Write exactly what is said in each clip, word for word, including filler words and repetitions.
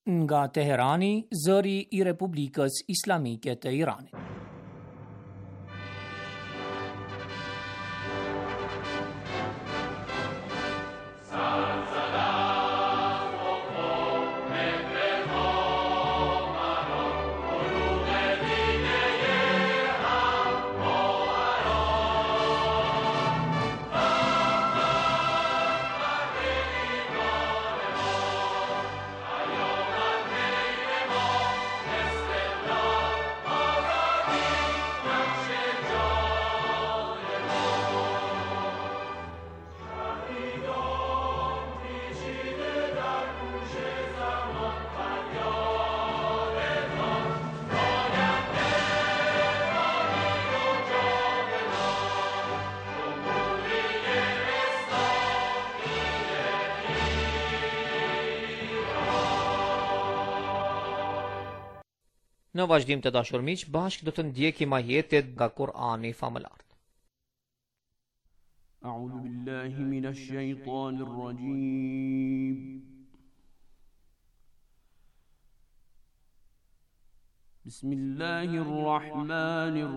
nga Teherani, zëri I Republikës Islamike të Iranit. Në vazhdim të dashur miq, bashkë do të ndjekim ajetet nga Kur'ani famëlar. A'udhu billahi minash shaitanir rajim. Bismillahir rahmanir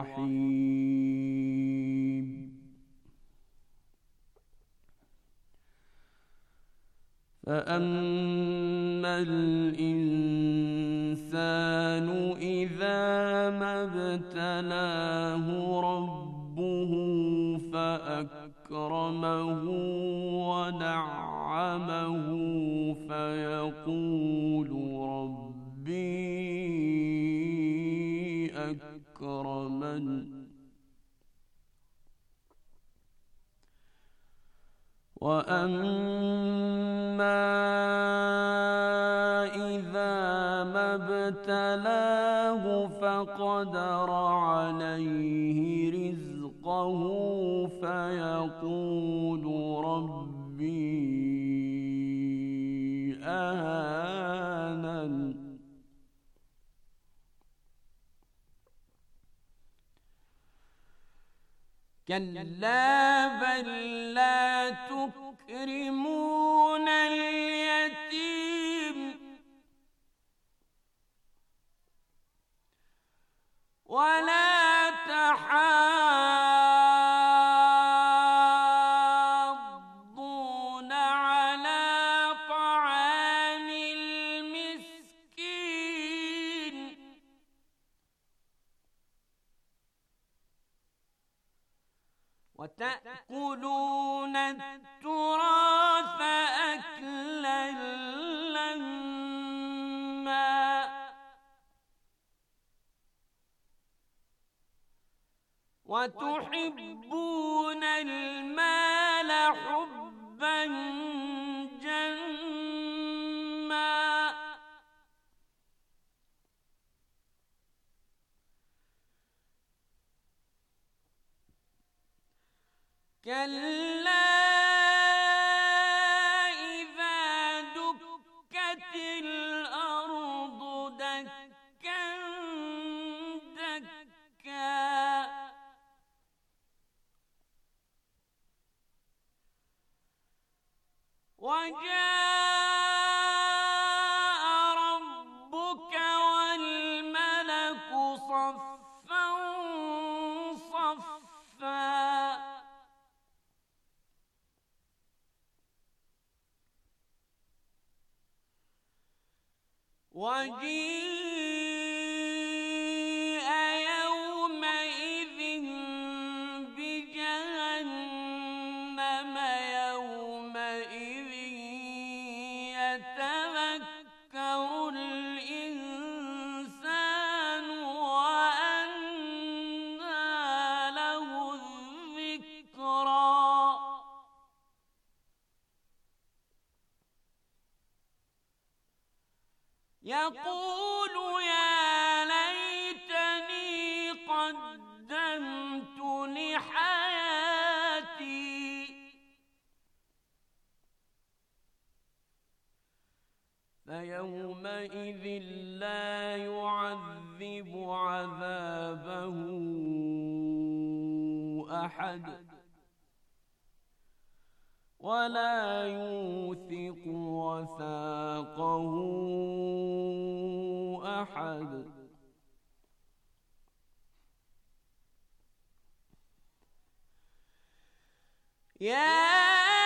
rahim. فأما الإنسان إذا ما ابتلاه ربه فأكرمه ونعمه فيقول ربي أكرمن وأما إذا ما ابتلاه فقدر عليه رزقه فيقول ربي أهانن كلا بل لا تكرمون اليتيم ولا تحاضون على طعام المسكين وتأكلون التراث أكلا لما وتحبون المال حبا جما كلا إذا دكت الأرض دكا دكا وجاء ربك والملك صفا صفا وجيء يومئذ بجهنم يومئذ يتذكر الإنسان وأنى له الذكرى يقول يا ليتني قدمت لحياتي فيومئذ لا يعذب عذابه أحد ولا يوثق وثاقه أحد يا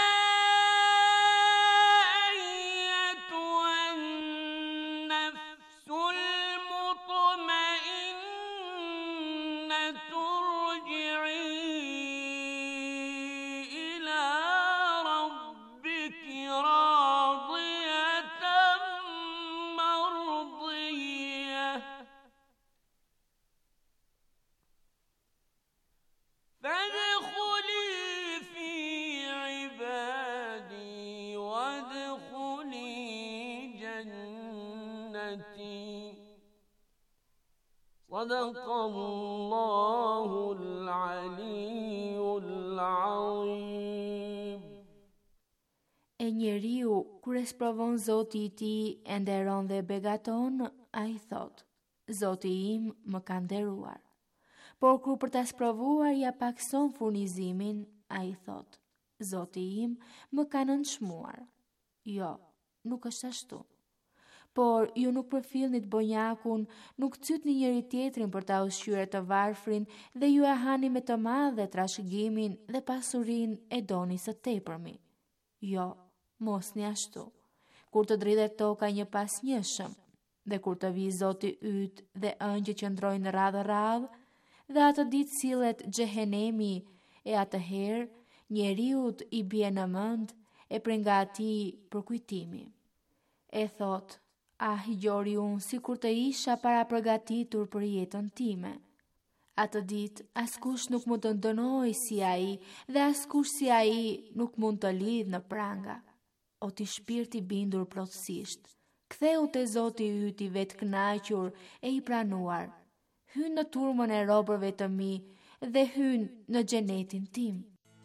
صدق الله العلي العظيم. E njeriu, kur e sprovon Zoti i tij e nderon dhe begaton, ai thot: Zoti im më ka nderuar. Por kur për ta sprovuar ja pakson furnizimin, ai thot: Zoti im më ka nënçmuar. Jo, nuk është ashtu. Por ju nuk përfillnit bonjakun, nuk cytni njëri tjetrin për ta ushqyer të varfrin dhe ju e hani me të madhe trashëgimin dhe pasurin e doni së tepërmi. Jo, mos një ashtu. Kur të dridhet toka një pas njëshëm, dhe kur të vi Zoti yt dhe ëngjë që ndrojnë radhë radhë, dhe atë ditë sillet xhehenemi, e atëherë njeriut i bie në mend e prej nga atij përkujtimi. E thot: Ah, gjori unë si kur të isha para përgatitur për jetën time. Atë ditë, askush nuk mund të ndënoj si ai dhe askush si ai nuk mund të lidh në pranga. O ti shpirti bindur plotësisht, ktheu te Zoti yt i vetë kënaqur e i pranuar. Hyn në turmën e robërve të mi dhe hyn në xhenetin tim.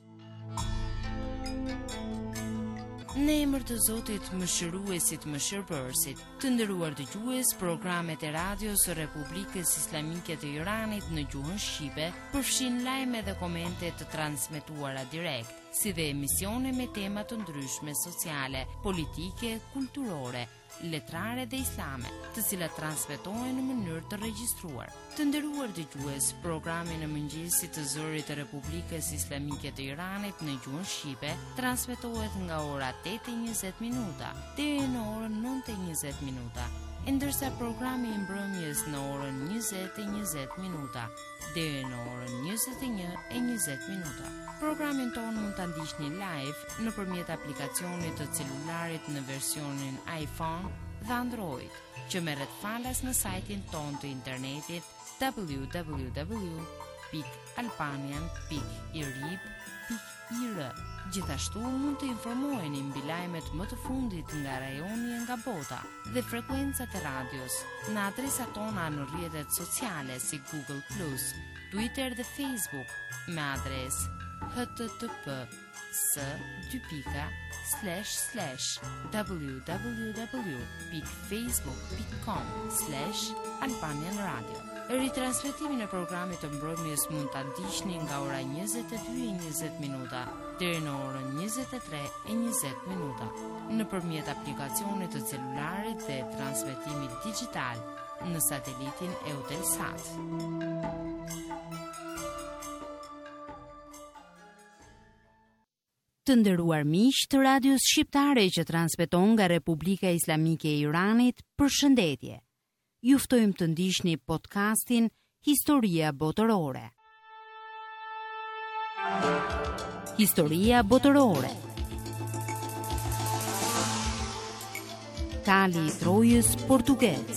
Në emër të Zotit Mëshiruesit Mëshirbërësit, të nderuar dëgjues, programet e radios së Republikës Islamike të Iranit në gjuhën shqipe përfshin lajme dhe komente të transmetuara direkt, si dhe emisione me tema të ndryshme sociale, politike, kulturore, letrare dhe islame, të cilat transmetohen në mënyrë të regjistruar. Të nderuar dëgjues, programi në mëngjesit të zërit të Republikës Islamike të Iranit në gjuhën shqipe transmetohet nga ora tetë e njëzet minuta deri në orën nëntë e njëzet minuta, ndërsa programi i mbrëmjes në orën njëzet e njëzet minuta deri në orën njëzet e një e njëzet minuta. Programin tonë mund ta ndiqni live nëpërmjet aplikacionit të celularit në versionin iPhone dhe Android, që merret falas në sajtin tonë të internetit w w w pikë albanian pikë irib pikë i r. Gjithashtu mund të informoheni mbi lajmet më të fundit nga rajoni e nga bota dhe frekuencat e radios në adresat tona në rrjetet sociale si Google plus, Twitter dhe Facebook me adresë http s dy pika slash slash www pikë facebook pikë com slash albanian radio. Ritransmetimin e programit të mbrëmjes mund ta ndiqni nga ora njëzet e dy e njëzet minuta deri në orën njëzet e tre e njëzet minuta nëpërmjet aplikacionit të celularit dhe transmetimit digjital në satelitin Eutelsat. Të nderuar miq të radios shqiptare që transmeton nga Republika Islamike e Iranit, përshëndetje. Ju ftojmë të ndiqni podcastin Historia Botërore. Historia Botërore. Kali i Trojës portugez.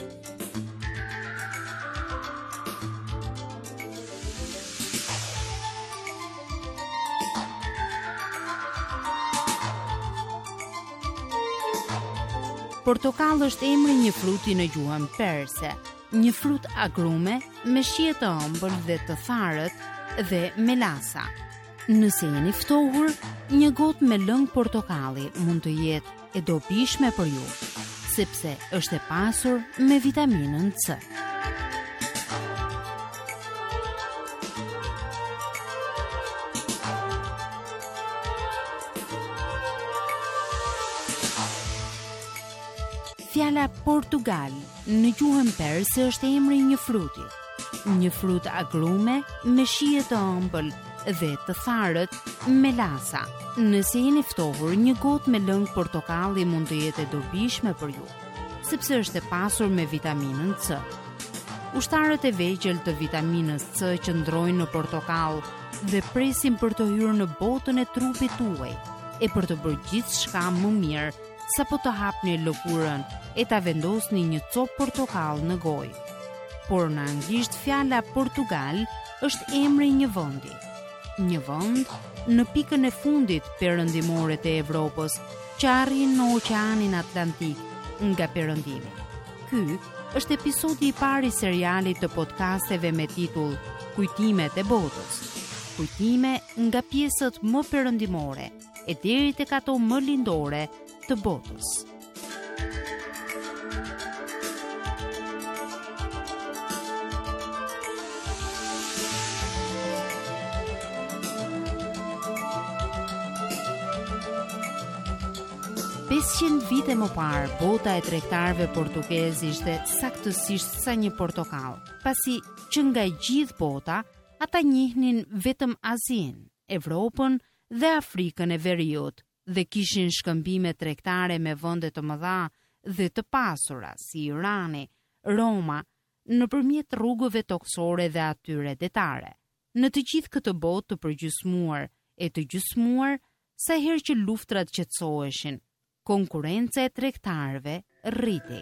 Portokalli është emri një fruti në gjuhën perse, një frut agrume me shije të ëmbël dhe të tharët dhe melasa. Nëse jeni ftohur, një gotë me lëng portokalli mund të jetë e dobishme për ju, sepse është e pasur me vitaminën C. Fjala Portugal në gjuhën perse është emri i një fruti. Një frut agrume me shije të ëmbël dhe të tharët melasa. Nëse jeni ftohur, një gotë me lëng portokalli mund të jetë e dobishme për ju, sepse është e pasur me vitaminën C. Ushtarët e vegjël të vitaminës C që ndrojnë në portokall dhe presin për të hyrë në botën e trupit tuaj e për të bërë gjithçka më mirë sapo të hapni lëkurën e ta vendosni një copë portokall në gojë. Por në anglisht fjala Portugal është emri i një vendi. Një vend në pikën e fundit perëndimore të Evropës, që arrin në Oqeanin Atlantik nga perëndimi. Ky është episodi i parë i serialit të podcasteve me titull Kujtimet e botës. Kujtime nga pjesët më perëndimore e deri tek ato më lindore të botës. pesëqind vite më parë, bota e tregtarëve portugezë ishte saktësisht sa një portokall, pasi që nga gjithë bota ata njihnin vetëm Azinë, Evropën dhe Afrikën e Veriut dhe kishin shkëmbime tregtare me vende të mëdha dhe të pasura si Irani, Roma, nëpërmjet rrugëve toksore dhe atyre detare. Në të gjithë këtë botë të përgjysmuar e të gjysmuar, sa herë që luftrat qetësoheshin, konkurenca e tregtarëve rritej.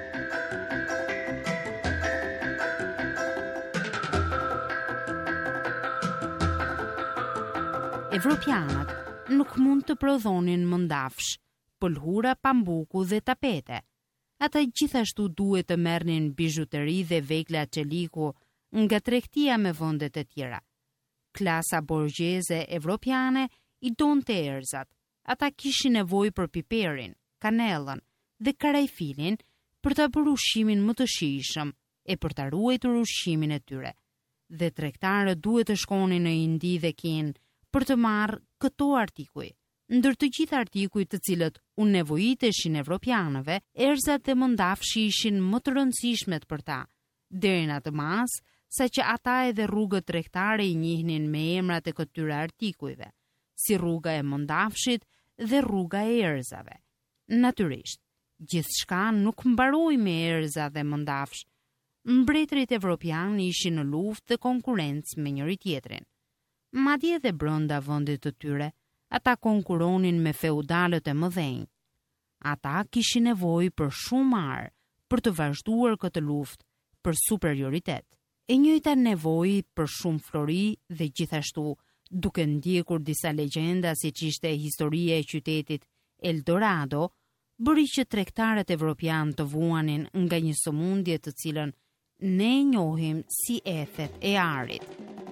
Evropianët nuk mund të prodhonin mëndafsh, pëlhura, pambuku dhe tapete. Ata gjithashtu duhet të merrnin bizhuteri dhe vegla çeliku nga tregtia me vendet e tjera. Klasa borgjeze evropiane i donte erzat. Ata kishin nevojë për piperin, kanellën dhe karajfilin për ta bërë ushqimin më të shijshëm e për ta ruajtur ushqimin e tyre. Dhe tregtarët duhet të shkonin në Indi dhe Kinë për të marrë këto artikuj. Ndër të gjithë artikujt të cilët u nevojiteshin evropianëve, erzat dhe mëndafshi ishin më të rëndësishmet për ta, deri në atë mas sa që ata edhe rrugët tregtare i njihnin me emrat e këtyre artikujve, si rruga e mëndafshit dhe rruga e erzave. Natyrisht, gjithçka nuk mbaroi me erza dhe mëndafsh. Mbretërit evropian ishin në luftë dhe konkurrencë me njëri tjetrin. Madje edhe brenda vendit të tyre, ata konkuronin me feudalët e mëdhenj. Ata kishin nevojë për shumë arë për të vazhduar këtë luftë për superioritet. E njëjta nevojë për shumë flori dhe gjithashtu, duke ndjekur disa legjenda si që ishte historia e qytetit Eldorado, bëri që tregtarët evropian të vuanin nga një sëmundje të cilën ne e njohim si ethet e arit.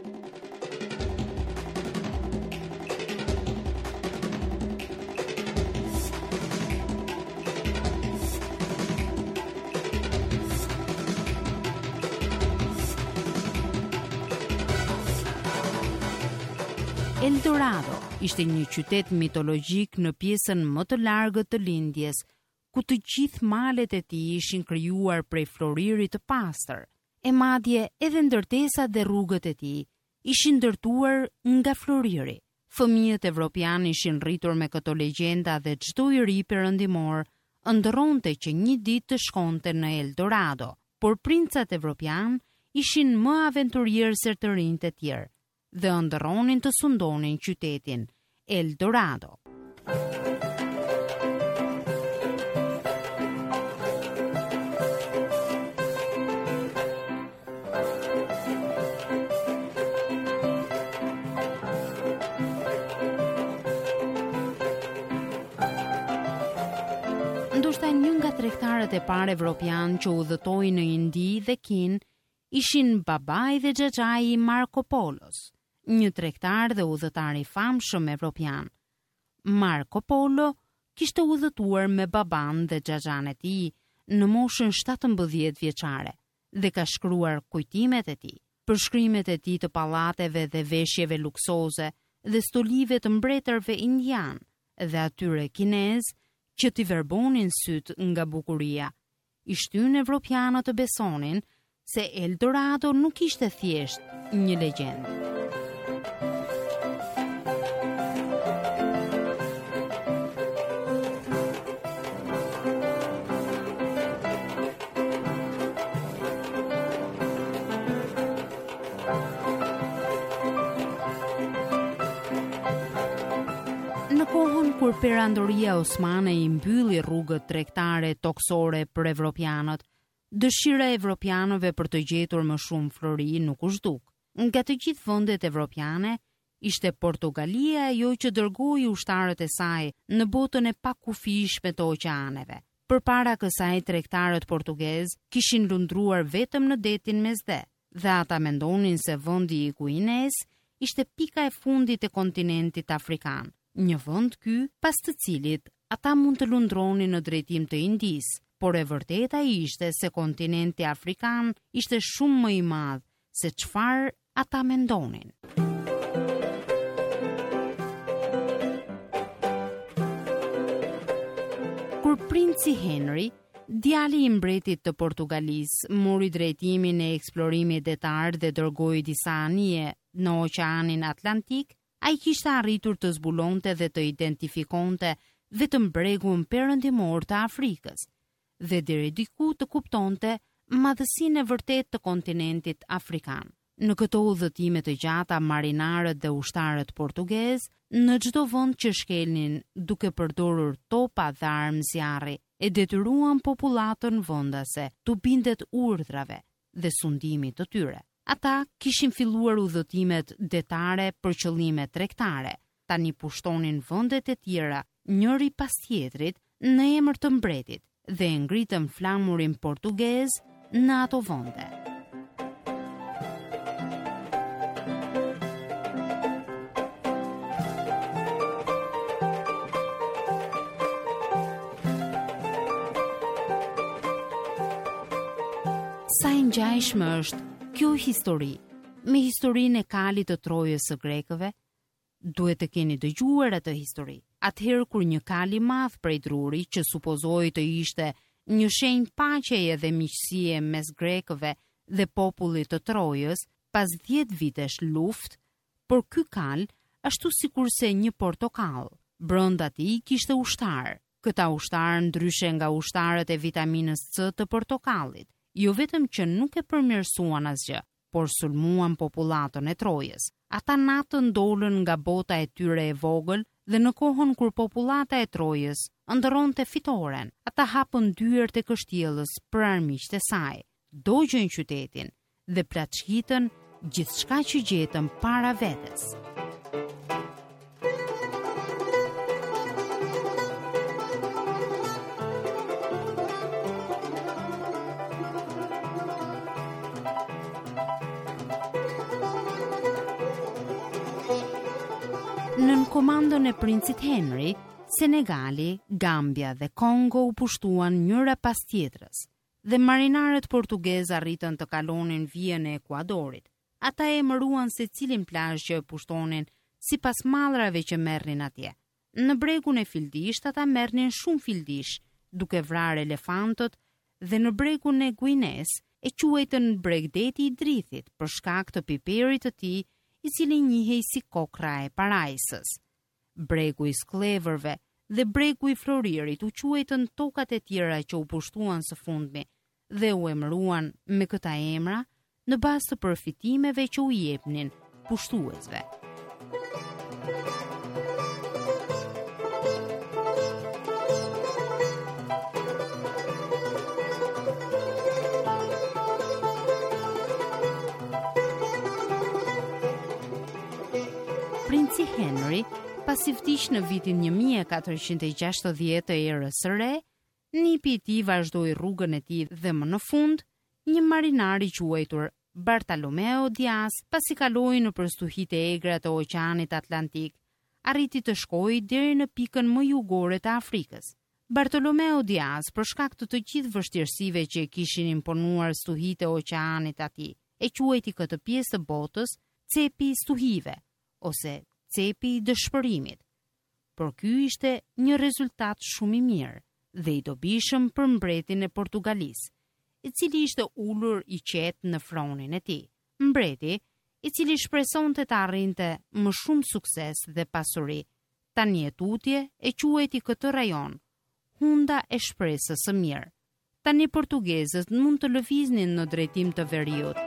Eldorado ishte një qytet mitologjik në pjesën më të largët të lindjes, ku të gjithë malet e tij ishin krijuar prej floririt të pastër, e madje edhe ndërtesat dhe rrugët e tij ishin ndërtuar nga floriri. Fëmijët evropian ishin rritur me këto legjenda dhe çdo i ri perëndimor ëndërronte që një ditë të shkonte në Eldorado, por princat evropian ishin më aventurierë se të rinjtë e tjerë dhe ëndërronin të sundonin qytetin Eldorado. Ndoshta një nga tregtarët e parë evropian që udhëtoi në Indi dhe Kinë ishin babai dhe xhaxhai i Marco Polos, një tregtar dhe udhëtar i famshëm evropian. Marco Polo kishte udhëtuar me baban dhe xhaxhan e tij në moshën shtatëmbëdhjetë vjeçare dhe ka shkruar kujtimet e tij. Përshkrimet e tij të pallateve dhe veshjeve luksoze dhe stolive të mbretërve indian dhe atyre kinez që t'i verbonin syt nga bukuria. I shtyn evropianët të besonin se Eldorado nuk ishte thjesht një legjendë. Në kohën kur perandoria osmane i mbylli rrugët tregtare toksore për evropianët, dëshira e evropianëve për të gjetur më shumë flori nuk u zhduk. Nga të gjithë vendet evropiane, ishte Portugalia ajo që dërgoi ushtarët e saj në botën e pakufishme të oqeaneve. Përpara kësaj tregtarët portugez kishin lundruar vetëm në detin Mesdhe, dhe ata mendonin se vendi i Guines ishte pika e fundit e kontinentit afrikan. Një vend ky, pas të cilit ata mund të lundronin në drejtim të Indis, por e vërteta ishte se kontinenti afrikan ishte shumë më i madh se çfarë ata mendonin. Kur princi Henry, djali i mbretit të Portugalisë, mori drejtimin e eksplorimit detar dhe dërgoi disa anije në Oqeanin Atlantik, ai kishte arritur të zbulonte dhe të identifikonte vetëm bregun perëndimor të Afrikës dhe deri diku të kuptonte madhësinë e vërtetë të kontinentit afrikan. Në këto udhëtime të gjata, marinarët dhe ushtarët portugez në çdo vend që shkelnin duke përdorur topa dhe armë zjarri e detyruan popullatën vendase të bindet urdhrave dhe sundimit të tyre. Ata kishin filluar udhëtimet detare për qëllime tregtare. Tani pushtonin vendet e tjera njëri pas tjetrit në emër të mbretit dhe ngritën flamurin portugez në ato vende. Sa e ngjashme është kjo histori me historinë e kalit të Trojës së grekëve? Duhet të keni dëgjuar atë histori. Atëherë kur një kal i madh prej druri, që supozoi të ishte një shenjë paqeje dhe miqësie mes grekëve dhe popullit të Trojës, pas dhjetë vitesh luftë, por ky kal ashtu sikurse një portokall. Brenda tij kishte ushtar. Këta ushtar, ndryshe nga ushtarët e vitaminës C të portokallit, jo vetëm që nuk e përmirësuan asgjë, por sulmuan popullatën e Trojës. Ata natën dolën nga bota e tyre e vogël dhe në kohën kur popullata e Trojës ndërronte fitoren, ata hapën dyert e kështjellës për armiqtë e saj, dogjën qytetin dhe plaçkitën gjithçka që gjetën para vetes. Nën komandën e princit Henry, Senegali, Gambia dhe Kongo u pushtuan njëra pas tjetrës, dhe marinarët portugez arritën të kalonin vijën e Ekuadorit. Ata e emëruan se cilin plazh që e pushtonin sipas mallrave që merrnin atje. Në bregun e Fildisht ata merrnin shumë fildish, duke vrarë elefantët, dhe në bregun e Guines e quajtën bregdeti i drithit për shkak të piperit të tij, i cili njihej si kokra e parajsës. Bregu i skleverve dhe bregu i floririt u quajtën tokat e tjera që u pushtuan së fundmi dhe u emëruan me këta emra në bazë të përfitimeve që u jepnin pushtuesve. Princi Henry, pasi vdiq në vitin një mijë e katërqind e gjashtëdhjetë të erës së re, nipi i tij vazhdoi rrugën e tij dhe më në fund, një marinar i quajtur Bartolomeo Diaz, pasi kaloi nëpër stuhitë e egra të Oqeanit Atlantik, arriti të shkojë deri në pikën më jugore të Afrikës. Bartolomeo Diaz, për shkak të të gjithë vështirësive që e kishin imponuar stuhitë e Oqeanit atij, e quajti këtë pjesë të botës cepi i stuhive, ose cepi i dëshpërimit. por ky ishte një rezultat shumë i mirë dhe i dobishëm për mbretin e Portugalisë, i cili ishte ulur i qetë në fronin e tij. Mbreti, i cili shpresonte të arrinte më shumë sukses dhe pasuri, tani e tutje e quajti këtë rajon Hunda e shpresës së mirë. Tani portugezët mund të lëviznin në drejtim të veriut.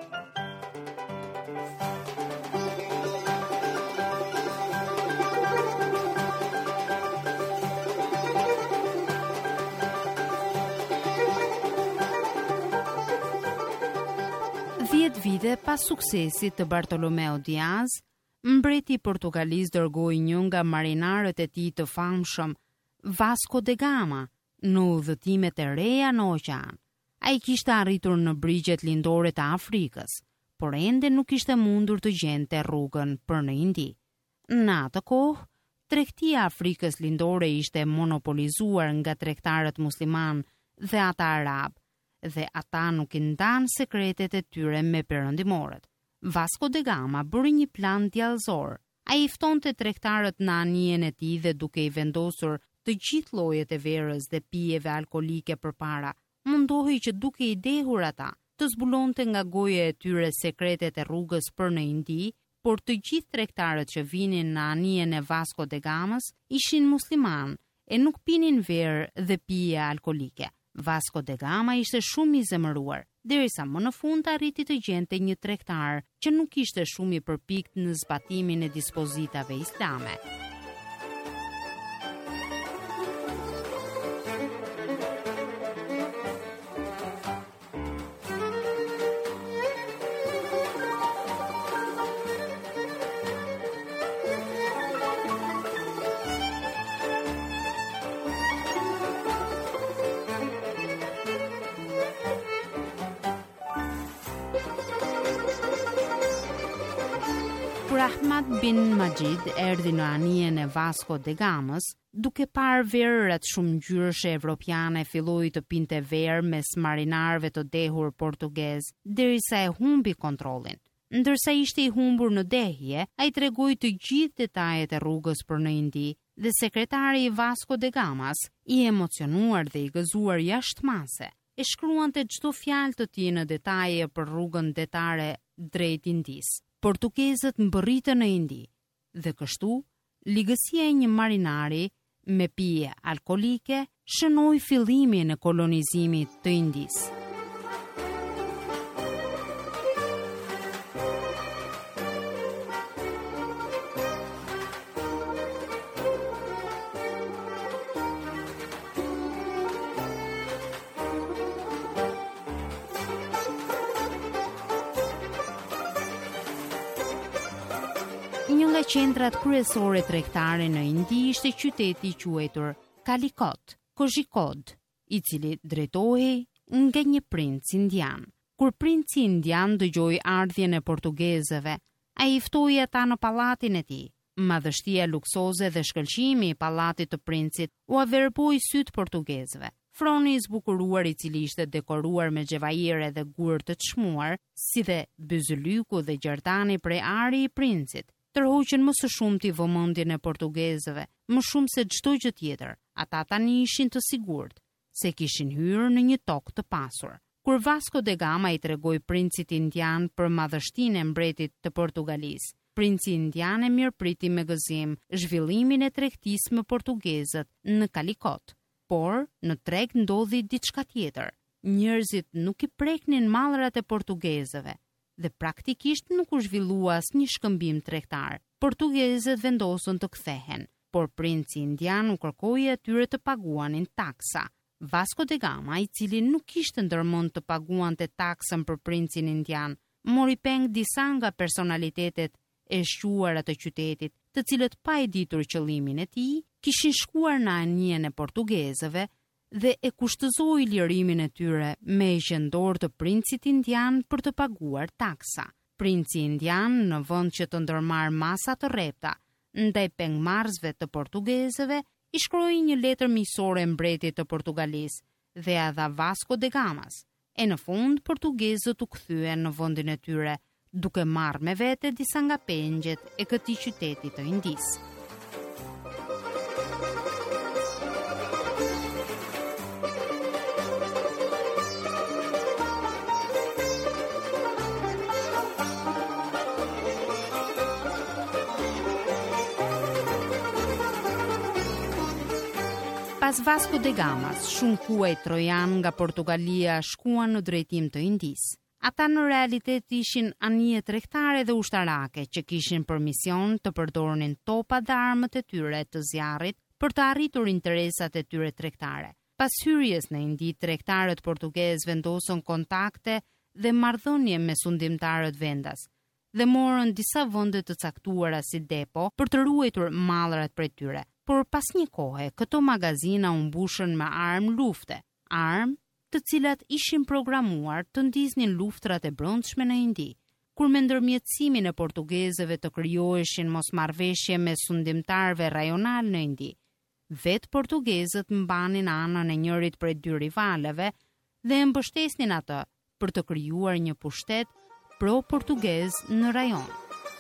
Dhjetë vite pas suksesit të Bartolomeo Diaz, mbreti portugaliz dërgoi një nga marinarët e tij të famshëm, Vasco da Gama, në udhëtimet e reja në oqean. Ai kishte arritur në brigjet lindore të Afrikës, por ende nuk ishte mundur të gjente rrugën për në Indi. Në atë kohë, tregtia e Afrikës lindore ishte monopolizuar nga tregtarët musliman dhe ata arab, dhe ata nuk i ndan sekretet e tyre me perëndimorët. Vasco da Gama bëri një plan djallëzor. Ai i ftonte tregtarët në anijen e tij dhe duke i vendosur të gjithë llojet e verës dhe pijeve alkolike përpara, mundohej që duke i dehur ata, të zbulonte nga goja e tyre sekretet e rrugës për në Indi, por të gjithë tregtarët që vinin në anijen e Vasco da Gamës ishin musliman e nuk pinin verë dhe pije alkolike. Vasco da Gama ishte shumë i zemëruar, derisa më në fund arriti të gjente një tregtar që nuk ishte shumë i përpikt në zbatimin e dispozitave islame. Kur Ahmad bin Majid erdhi në anijen e Vasco da Gamës, duke parë verërat shumë ngjyrëshe evropiane, filloi të pinte verë mes marinarëve të dehur portugez, derisa e humbi kontrollin. Ndërsa ishte i humbur në dehje, ai tregoi të gjithë detajet e rrugës për në Indi, dhe sekretari i Vasco da Gamas, i emocionuar dhe i gëzuar jashtëmase, e shkruante çdo fjalë të tij në detaje për rrugën detare drejt Indis. Portugezët mbërritën në Indi dhe kështu ligësia e një marinari me pije alkolike shënoi fillimin e kolonizimit të Indis. Një nga qendrat kryesore tregtare në Indi ishte qyteti i quajtur Calicut, Kozhikode, i cili drejtohej nga një princ indian. Kur princi indian dëgjoi ardhjen e portugezëve, ai i ftoi ata në pallatin e tij. Madhështia luksoze dhe shkëlqimi i pallatit të princit u averboi syt portugezëve. Froni i zbukuruar, i cili ishte dekoruar me xhevajire dhe gur të çmuar, si dhe byzylyku dhe gjerdani prej ari i princit, tërhoqën më së shumti vëmendjen e portugezëve, më shumë se çdo gjë tjetër. Ata tani ishin të sigurt se kishin hyrë në një tokë të pasur. Kur Vasco da Gama i tregoi princit indian për madhështinë e mbretit të Portugalisë, princi indian e mirëpriti me gëzim zhvillimin e tregtisë me portugezët në Calicut. Por në treg ndodhi diçka tjetër. Njerëzit nuk i preknin mallrat e portugezëve dhe praktikisht nuk u zhvillua asnjë shkëmbim tregtar. Portugezët vendosën të kthehen, por princi indian u kërkoi atyre të paguanin taksa. Vasco da Gama, i cili nuk kishte ndërmend të paguante taksën për princin indian, mori peng disa nga personalitetet e shquara të qytetit, të cilët pa e ditur qëllimin e tij, kishin shkuar në anijen e portugezëve dhe e kushtëzoi lirimin e tyre me e qendor të princit indian për të paguar taksa. Princi indian, në vend që të ndërmarrë masa të rrepta ndaj pengmarrësve të portugezëve, i shkroi një letër miqësore mbretit të Portugalisë dhe ia dha Vasco da Gamas. E në fund portugezët u kthyen në vendin e tyre, duke marrë me vete disa nga pengjet e këtij qyteti të Indisë. Pas Vasco da Gamas, shumë kuaj trojan nga Portugalia shkuan në drejtim të Indisë. Ata në realitet ishin anije tregtare dhe ushtarake që kishin për mision të përdornin topa dhe armët e tyre të zjarrit për të arritur interesat e tyre tregtare. Pas hyrjes në Indi, tregtarët portugezë vendosën kontakte dhe marrëdhënie me sundimtarët vendas dhe morën disa vende të caktuara si depo për të ruajtur mallrat prej tyre. Por pas një kohe, këto magazina u mbushën me armë lufte, armë të cilat ishin programuar të ndiznin luftrat e brendshme në Indi, kur me ndërmjetësimin e portugezëve të krijoheshin mosmarrveshje me sundimtarëve rajonal në Indi. Vetë portugezët mbanin anën e njërit prej dy rivaleve dhe e mbështesnin atë për të krijuar një pushtet pro-portugez në rajon.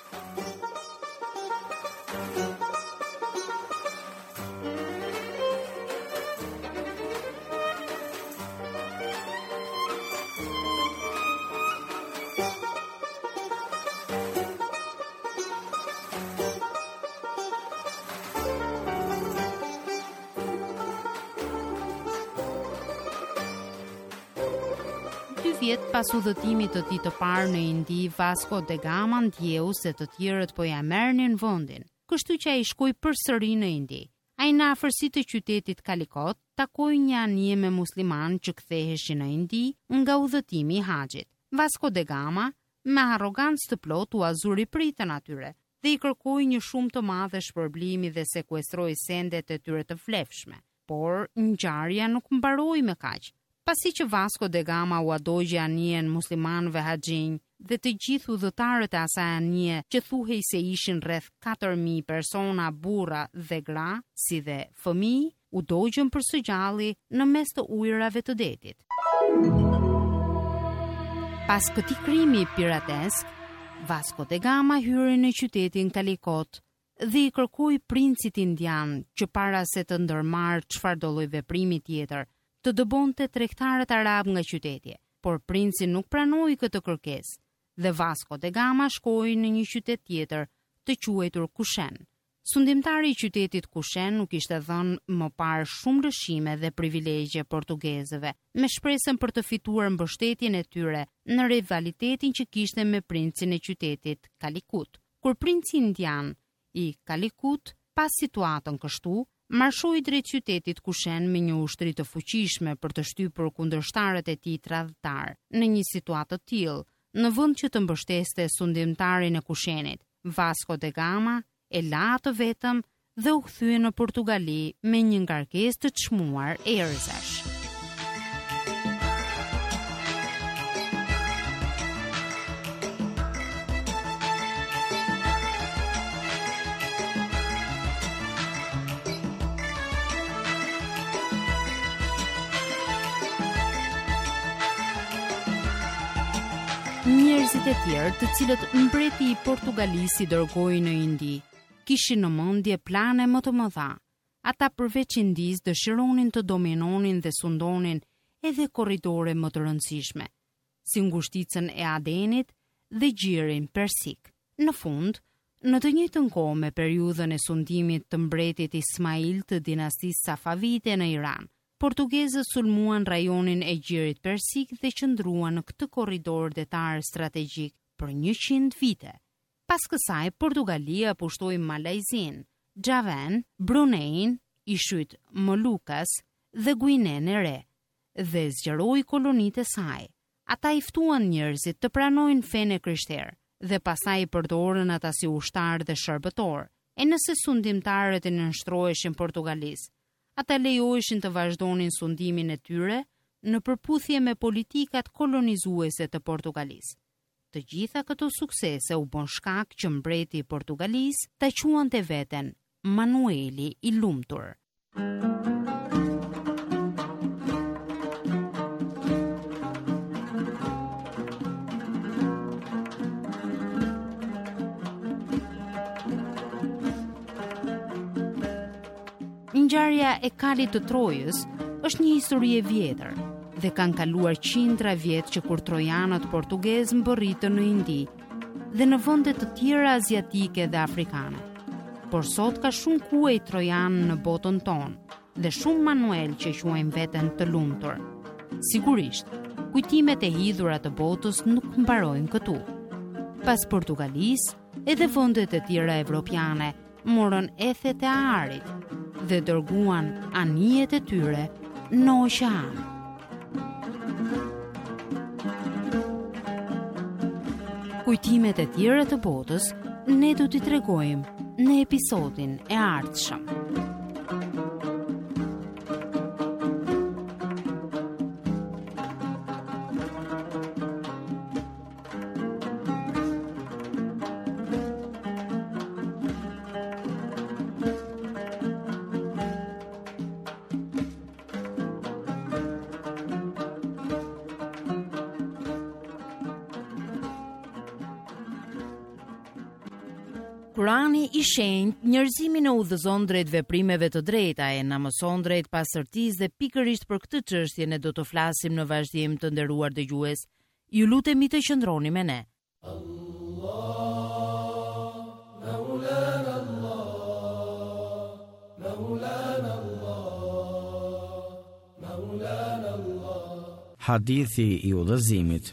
Vjet pas udhëtimit të tij të parë në Indi, Vasco da Gama ndjeu se të tjerët po ja merrnin vendin, kështu që ai shkoi përsëri në Indi. Ai në afërsitë të qytetit Calicut takoi një anije me musliman që ktheheshin në Indi nga udhëtimi i haxhit. Vasco da Gama me arrogancë të plot u azuri pritën atyre dhe i kërkoi një shumë të madhe shpërblimi dhe sekuestroi sendet e tyre të vlefshme. Por ngjarja nuk mbaroi me kaq. Pasi që Vasco da Gama u adogji anijen muslimanëve haxhinj dhe të gjithë udhëtarët e asaj anije që thuhej se ishin rreth katër mijë persona, burra dhe gra, si dhe fëmijë, u dogjën për së gjalli në mes të ujërave të detit. Pas këtij krimi piratesk, Vasco da Gama hyri në qytetin Calicut dhe i kërkoi princit indian që para se të ndërmarrë çfarëdo lloj veprimi tjetër, të dëbonte tregtarët arab nga qyteti, por princi nuk pranoi këtë kërkesë dhe Vasco da Gama shkoi në një qytet tjetër të quajtur Kushen. Sundimtari i qytetit Kushen nuk ishte dhënë më parë shumë lëshime dhe privilegje portugezëve, me shpresën për të fituar mbështetjen e tyre në rivalitetin që kishte me princin e qytetit Calicut. Kur princi indian i Calicut pas situatën kështu, marshoi drejt qytetit Kushen me një ushtri të fuqishme për të shtypur kundërshtarët e tij tradhtar. Në një situatë të tillë, në vend që të mbështeste sundimtarin e Kushenit, Vasco da Gama e la atë vetëm dhe u kthye në Portugali me një ngarkesë të çmuar erëzash. Njerëzit e tjerë të cilët mbreti i Portugalisë i dërgoi në Indi, kishin në mendje plane më të mëdha. Ata përveç Indisë dëshironin të dominonin dhe sundonin edhe korridore më të rëndësishme, si ngushticën e Adenit dhe gjirin persik. Në fund, në të njëjtën kohë me periudhën e sundimit të mbretit Ismail të dinastisë Safavide në Iran, portugezët sulmuan rajonin e gjirit persik dhe qëndruan në këtë korridor detar strategjik për njëqind vite. Pas kësaj, Portugalia pushtoi Malajzin, Javan, Brunein, Ishujt Molukas dhe Guinen e Re, dhe zgjeroi kolonitë e saj. Ata i ftuan njerëzit të pranojnë fenë krishterë dhe pastaj i përdorën ata si ushtar dhe shërbëtor. E nëse sundimtarët e nënshtroheshin Portugalisë, ata lejoheshin të vazhdonin sundimin e tyre në përputhje me politikat kolonizuese të Portugalisë. Të gjitha këto suksese u bën shkak që mbreti i Portugalisë ta quante veten Manueli i Lumtur. Ngjarja e Kalit të Trojës është një histori e vjetër dhe kanë kaluar qindra vjet që kur trojanët portugezë mbërritën në Indi dhe në vende të tjera aziatike dhe afrikane. Por sot ka shumë kuaj trojan në botën tonë dhe shumë manuel që quajnë veten të lumtur. Sigurisht, kujtimet e hidhura të botës nuk mbarojnë këtu. Pas Portugalisë, edhe vendet e tjera evropiane morën ethet e arit dhe dërguan anijet e tyre në oqean. Kujtimet e tjera të botës ne do t'i tregojmë në episodin e ardhshëm. Kurani i shenjtë njerëzimin e udhëzon drejt veprimeve të drejta e na mëson drejt pastërtisë dhe pikërisht për këtë çështje ne do të flasim në vazhdim, të nderuar dëgjues. Ju lutemi të qëndroni me ne. Allah, Maulana Allah, Maulana Allah, Maulana Allah. Hadithi i udhëzimit.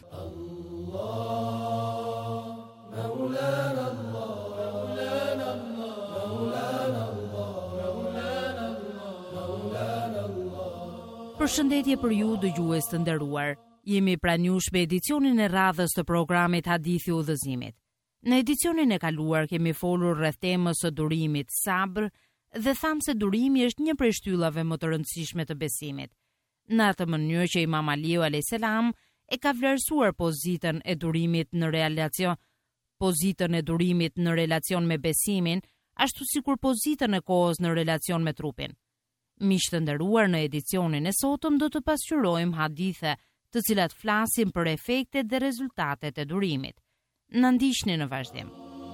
Përshëndetje për ju dëgjues të nderuar. Jemi pranë jush me edicionin e radhës të programit Hadithi i udhëzimit. Në edicionin e kaluar kemi folur rreth temës së durimit, sabër, dhe thamë se durimi është një prej shtyllave më të rëndësishme të besimit. Në atë mënyrë që Imam Aliu alayhis salam e ka vlerësuar pozitën e durimit në relacion, pozitën e durimit në relacion me besimin, ashtu sikur pozitën e kohës në relacion me trupin. Miq të nderuar, në edicionin e sotëm do të pasqyrojmë hadithe të cilat flasin për efektet dhe rezultatet e durimit. Na ndiqni në vazhdim.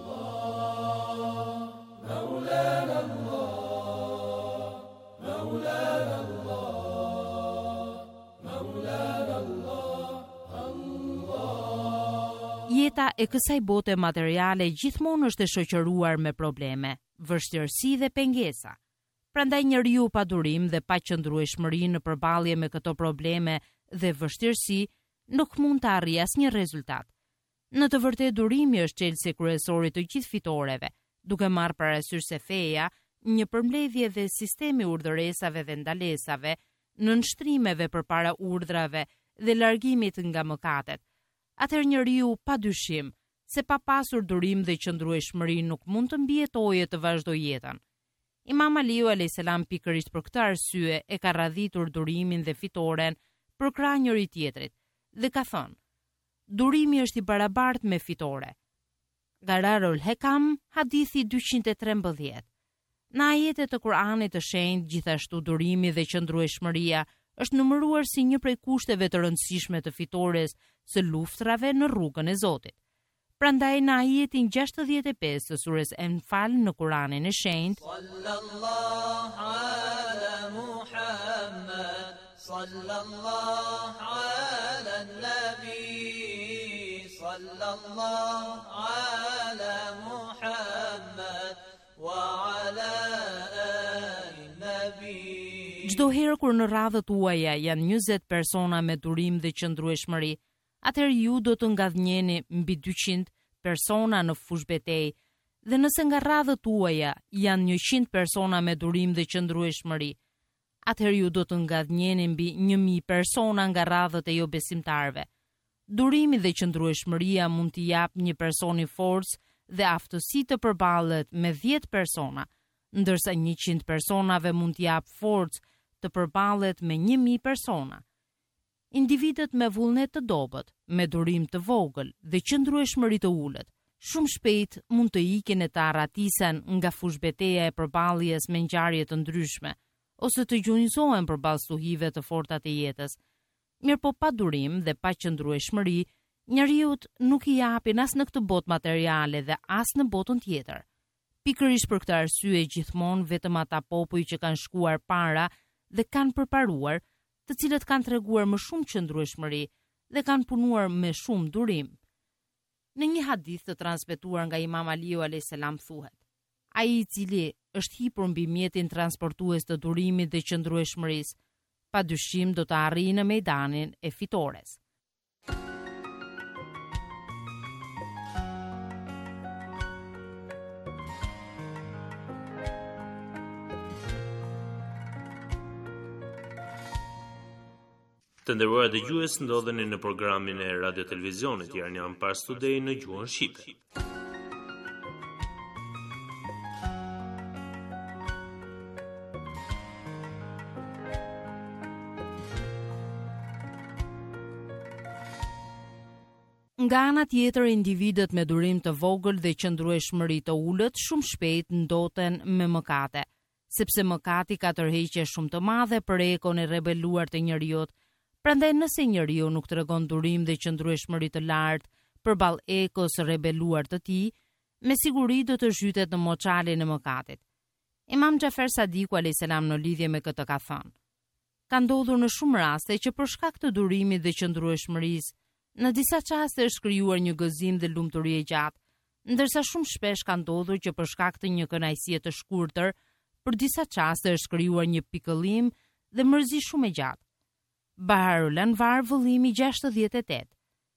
Jeta e kësaj bote materiale gjithmonë është e shoqëruar me probleme, vështirësi dhe pengesa. Prandaj njeriu pa durim dhe pa qëndrueshmëri në përballje me këto probleme dhe vështirësi nuk mund të arrijë asnjë rezultat. Në të vërtetë durimi është çelësi kryesor i të gjithë fitoreve, duke marrë parasysh se feja, një përmbledhje dhe sistemi urdhëresave dhe ndalesave, në nështrimeve përpara urdhrave dhe largimit nga mëkatet. Atëherë njeriu padyshim se pa pasur durim dhe qëndrueshmëri nuk mund të mbijetojë të vazhdojë jetën. Imam Aliu alayhis salam pikërisht për këtë arsye e ka radhitur durimin dhe fitoren për krah njëri tjetrit dhe ka thënë: durimi është i barabartë me fitore. Gararul Hekam, hadithi dyqind e trembëdhjetë. Në ajetet të Kuranit të shenjtë, gjithashtu durimi dhe qëndrueshmëria është numëruar si një prej kushteve të rëndësishme të fitores së luftrave në rrugën e Zotit. Prandaj në ajetin gjashtëdhjetë e pesë të surës Enfal në Kuranin e shenjtë, sallallahu ala Muhammad, sallallahu ala nabi, sallallahu ala Muhammad wa ala ali nabi. Çdo herë kur në radhët tuaja janë njëzet persona me durim dhe qëndrueshmëri, atëherë ju do të ngadhnjeni mbi dyqind persona në fush betejë, dhe nëse nga radhët tuaja janë njëqind persona me durim dhe qëndrueshmëri, atëherë ju do të ngadhnjeni mbi një mijë persona nga radhët e jo besimtarve. Durimi dhe qëndrueshmëria mund t'i jap një personi forcë dhe aftësi të përballet me dhjetë persona, ndërsa njëqind personave mund t'i jap forcë të përballet me një mijë persona. Individët me vullnet të dobët, me durim të vogël dhe qëndrueshmëri të ulët, shumë shpejt mund të ikin e të arratisen nga fushbeteja e përballjes me ngjarje të ndryshme, ose të gjunjëzohen përballë stuhive të forta të jetës. Mirëpo pa durim dhe pa qëndrueshmëri, njeriut nuk i japin as në këtë botë materiale dhe as në botën tjetër. Pikërisht për këtë arsye gjithmonë vetëm ata popull që kanë shkuar para dhe kanë përparuar, të cilët kanë treguar më shumë qëndrueshmëri dhe kanë punuar me shumë durim. Në një hadith të transmetuar nga Imam Aliu alayhis salam thuhet: ai i cili është hipur mbi mjetin transportues të durimit dhe qëndrueshmërisë, padyshim do të arrijë në mejdanin e fitores. Të nderuar dëgjues, ndodheni në programin e Radio Televizionit Iranian Pars Today në gjuhën shqipe. Nga ana tjetër, individët me durim të vogël dhe qëndrueshmëri të ulët shumë shpejt ndoten me mëkate, sepse mëkati ka tërheqje shumë të madhe për ekon e rebeluar të njerëzit. Prandaj nëse njeriu nuk tregon durim dhe qëndrueshmëri të lartë përballë ekos së rebeluar të tij, me siguri do të zhytet në moçalin e mëkatit. Imam Xhafer Sadiku alayhis salam në lidhje me këtë ka thënë: ka ndodhur në shumë raste që për shkak të durimit dhe qëndrueshmërisë, në disa çaste është krijuar një gëzim dhe lumturi e gjatë, ndërsa shumë shpesh ka ndodhur që për shkak të një kënaqësie të shkurtër, për disa çaste është krijuar një pikëllim dhe mërzi shumë e gjatë. Baharul Anvar, vëllimi gjashtëdhjetë e tetë.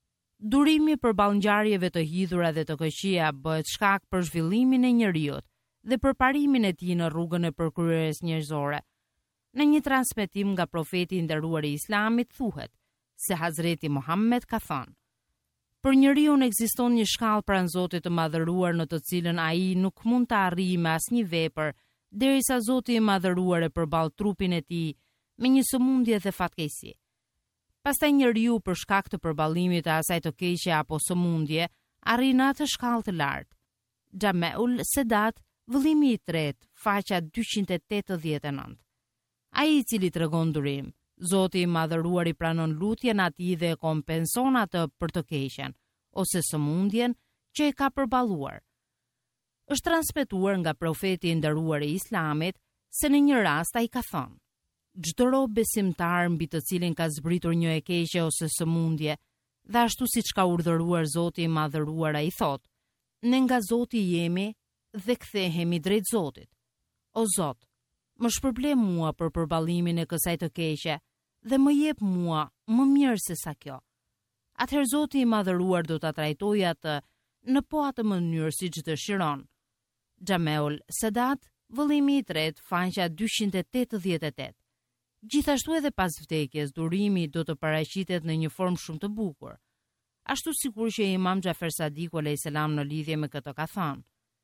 Durimi përballë ngjarjeve të hidhura dhe të këqija bëhet shkak për zhvillimin e njerëzit dhe për parimin e tij në rrugën e përkryerjes njerëzore. Në një transmetim nga profeti i nderuar i Islamit thuhet se Hazreti Muhammed ka thënë: për njeriu ekziston një shkallë pranë Zotit të Madhëruar në të cilën ai nuk mund të arrijë me asnjë vepër derisa Zoti i Madhëruar e përball trupin e tij me një sëmundje dhe fatkeqësi. Pastaj njeriu për shkak të përballimit të asaj të keqe apo sëmundje arrin atë shkallë të lartë. Xhameul Sedat, vëllimi i tretë, faqja dyqind e tetëdhjetë e nëntë. Ai i cili tregon durim, Zoti i Madhëruar i pranon lutjen atij dhe e kompenson atë për të keqen ose sëmundjen që e ka përballuar. Është transmetuar nga profeti i nderuar i Islamit se në një rast ai ka thënë: çdo rob besimtar mbi të cilin ka zbritur një e keqe ose sëmundje, dhe ashtu siç ka urdhëruar Zoti i Madhëruar, ai thotë: ne nga Zoti jemi dhe kthehemi drejt Zotit. O Zot, më shpërblet mua për përballimin e kësaj të keqe dhe më jep mua më mirë se sa kjo. Atëherë Zoti i Madhëruar do ta trajtojë atë në po atë mënyrë siç dëshiron. Xhameul Sedat, vëllimi i tretë, faqja dyqind e tetëdhjetë e tetë. Gjithashtu edhe pas vdekjes, durimi do të paraqitet në një formë shumë të bukur. Ashtu sikur që Imam Xhafer Sadiku alayhis salam në lidhje me këtë ka thënë: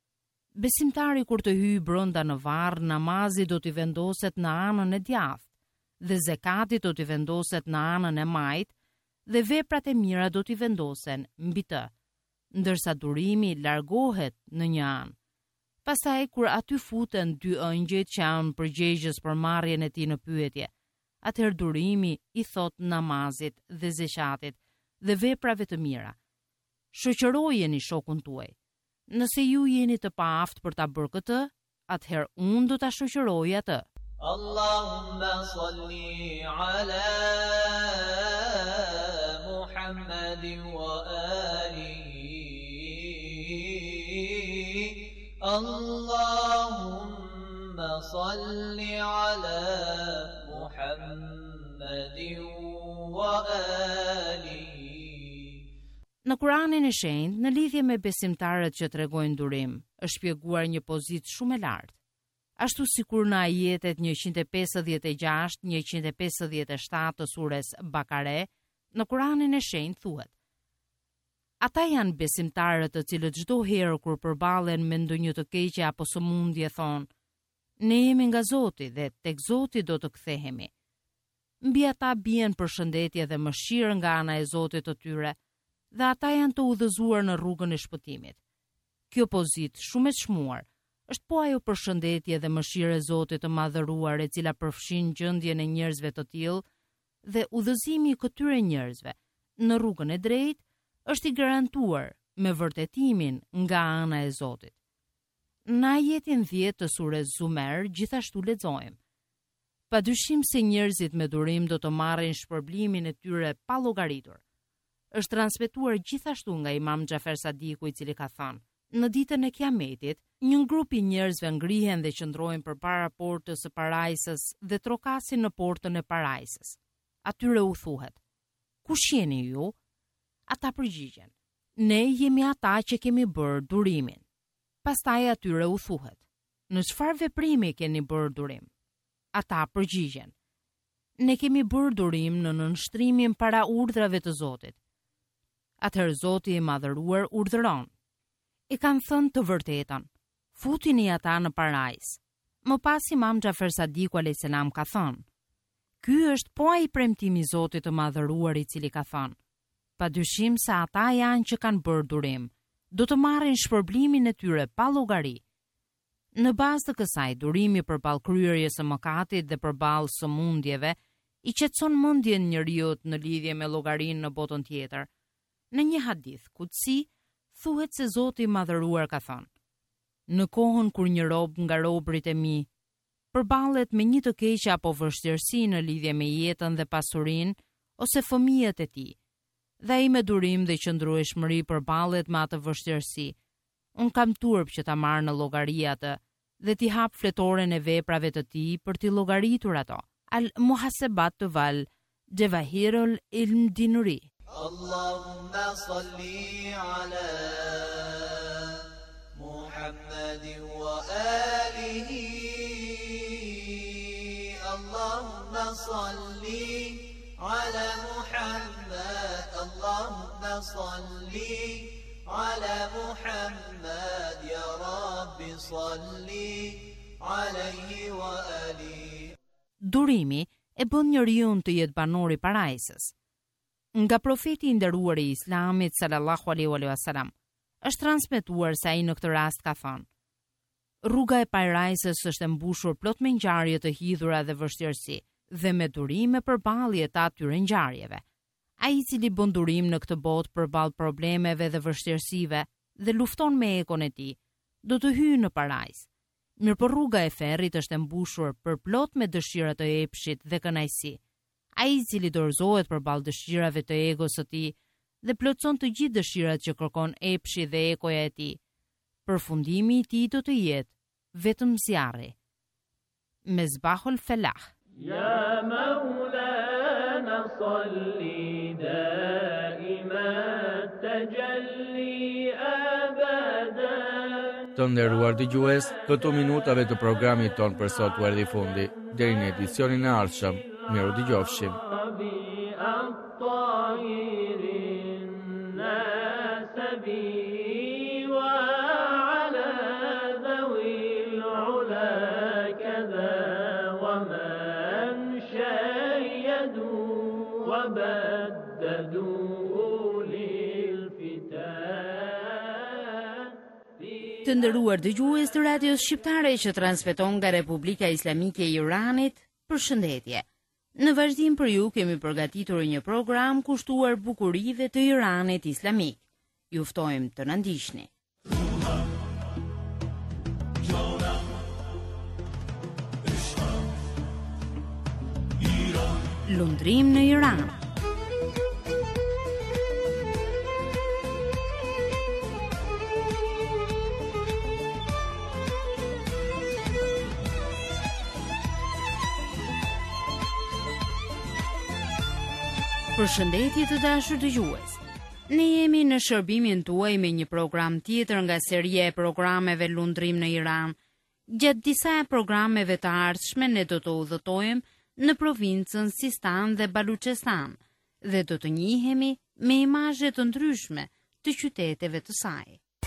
besimtari kur të hyjë brenda në varr, namazi do t'i vendoset në anën e djathtë, dhe zekati do t'i vendoset në anën e majtë, dhe veprat e mira do t'i vendosen mbi të, ndërsa durimi largohet në një anë. Pastaj kur aty futen dy ëngjëjt që janë përgjegjës për marrjen e tij në pyetje, atëherë durimi i thot namazit dhe zeqatit dhe veprave të mira: shoqërojeni shokun tuaj. Nëse ju jeni të paaft për ta bërë këtë, atëherë unë do ta shoqëroj atë. Allahumma salli ala Muhammadin wa alihi. Allahumma salli ala Muhammadin wa alihi. Në Kuranin e Shenjtë, në lidhje me besimtarët që tregojnë durim, është shpjeguar një pozitë shumë e lartë. Ashtu sikur në ajetet njëqind e pesëdhjetë e gjashtë, njëqind e pesëdhjetë e shtatë të sures Bakare, në Kuranin e Shenjtë thuhet: ata janë besimtarët të cilët çdo herë kur përballen me ndonjë të keqe apo sëmundje thonë: ne jemi nga Zoti dhe tek Zoti do të kthehemi. Mbi ata bien përshëndetje dhe mëshirë nga ana e Zotit të tyre, dhe ata janë të udhëzuar në rrugën e shpëtimit. Kjo pozitë shumë e çmuar është po ajo përshëndetje dhe mëshirë e Zotit të Madhëruar e cila përfshin gjendjen e njerëzve të tillë, dhe udhëzimi i këtyre njerëzve në rrugën e drejtë është i garantuar me vërtetimin nga ana e Zotit. Në ajetin dhjetë të sures Zumer gjithashtu lexojmë: padyshim se njerëzit me durim do të marrin shpërblimin e tyre pa llogaritur. Është transmetuar gjithashtu nga Imam Xhafer Sadiku, i cili ka thënë: Në ditën e Kiametit, një grup i njerëzve ngrihen dhe qëndrojnë përpara portës së parajsës dhe trokasin në portën e parajsës. Atyre u thuhet: "Kush jeni ju?" Ata përgjigjen: "Ne jemi ata që kemi bërë durimin." Pastaj atyre u thuhet: "Në çfarë veprimi keni bërë durim?" Ata përgjigjen: "Ne kemi bërë durim në nënshtrimin para urdhrave të Zotit." Atëherë Zoti i Madhëruar urdhëron: "E kanë thënë të vërtetën, futini ata në parajs." Më pas Imam Xhafer Sadiku alayhis salam ka thënë: "Ky është po ai premtimi i Zotit të Madhëruar i cili ka thënë: Padyshim se ata janë që kanë bërë durim, do të marrin shpërblimin e tyre pa llogari." Në bazë të kësaj, durimi përballë kryerjes së mëkatit dhe përballë sëmundjeve i qetëson mendjen njeriu në lidhje me llogarinë në botën tjetër. Në një hadith kutsi thuhet se Zoti i Madhëruar ka thënë: "Në kohën kur një rob nga robërit e mi përballet me një të keqe apo vështirësi në lidhje me jetën dhe pasurinë ose fëmijët e tij, dhe ai me durim dhe qëndrueshmëri përballet me atë vështirësi, unë kam turp që ta marr në llogari atë dhe t'i hap fletoren e veprave të tij për t'i llogaritur ato." Al Muhasebat të Val, Jawahirul Ilm Dinuri. Allahumma salli ala Muhammadin wa alihi. Allahumma salli ala Muhammad. Allahumma salli ala Muhammad. Ya Rabbi salli alayhi wa alihi. Durimi e bën njeriu të jetë banor i parajsës. Nga profeti i nderuar i Islamit sallallahu alaihi wasallam është transmetuar se ai në këtë rast ka thënë: "Rruga e parajsës është e mbushur plot me ngjarje të hidhura dhe vështirësi, dhe me durime përballje të atyre ngjarjeve. Ai i cili bën durim në këtë botë përballë problemeve dhe vështirësive dhe lufton me ekon e tij, do të hyjë në parajsë. Mirë për rruga e ferrit është e mbushur për plot me dëshira të epshit dhe kënaqësi. Ai i cili dorëzohet përballë dëshirave të egos së tij dhe plotson të gjithë dëshirat që kërkon epshi dhe ekoja e tij, përfundimi i tij do të jetë vetëm zjarri." Mezbahul Felah. Ya Maulana salli daiman tajalli abadan. Të nderuar dëgjues, këto minutave të programit ton për sot u erdhi fundi. Deri në edicionin e ardhshëm, miru dëgjofshim. Të nderuar dëgjues të radios shqiptare që transmeton nga Republika Islamike e Iranit, përshëndetje. Në vazhdim për ju kemi përgatitur një program kushtuar bukurive të Iranit islamik. Ju ftojmë të na ndiqni. Lundrim në Iran. Përshëndetje të dashur dëgjues. Ne jemi në shërbimin tuaj me një program tjetër nga seria e programeve Lundrim në Iran. Gjatë disa programeve të ardhshme ne do të udhëtojmë në provincën Sistan dhe Baluchestan dhe do të njihemi me imazhe të ndryshme të qyteteve të saj.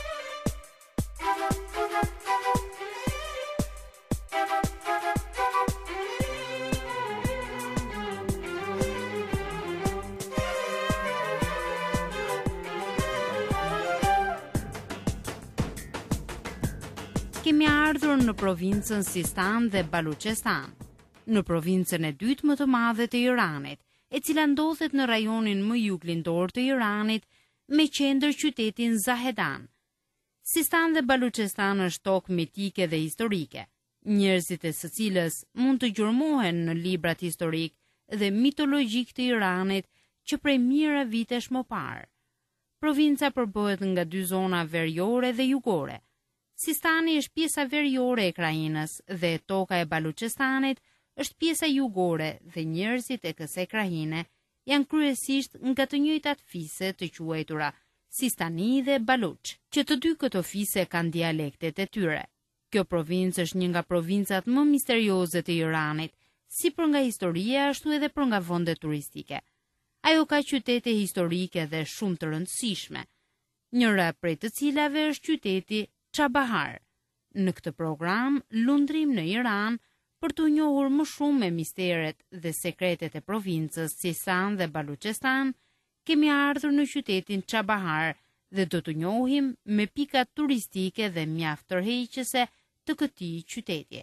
Kemi ardhur në provincën Sistan dhe Baluchestan, në provincën e dytë më të madhe të Iranit, e cila ndodhet në rajonin më juglindor të Iranit, me qendër qytetin Zahedan. Sistan dhe Baluchestan është tokë mitike dhe historike, njerëzit e së cilës mund të gjurmohen në librat historik dhe mitologjik të Iranit që prej mira vitesh më parë. Provinca përbohet nga dy zona veriore dhe jugore. Sistani është pjesa veriore e krajinës dhe toka e Baluçestanit është pjesa jugore dhe njerëzit e kësaj krajine janë kryesisht nga të njëjtat fise të quajtura Sistani dhe Baluç, që të dy këto fise kanë dialektet e tyre. Kjo provincë është një nga provincat më misterioze të Iranit, si për nga historia ashtu edhe për nga vendet turistike. Ajo ka qytete historike dhe shumë të rëndësishme, njëra prej të cilave është qyteti Çabahar. Në këtë program lundrim në Iran për të njohur më shumë me misteret dhe sekretet e provincës Sistan dhe Baluçestan, kemi ardhur në qytetin Çabahar dhe do të njohim me pikat turistike dhe mjaft tërheqëse të këtij qyteti.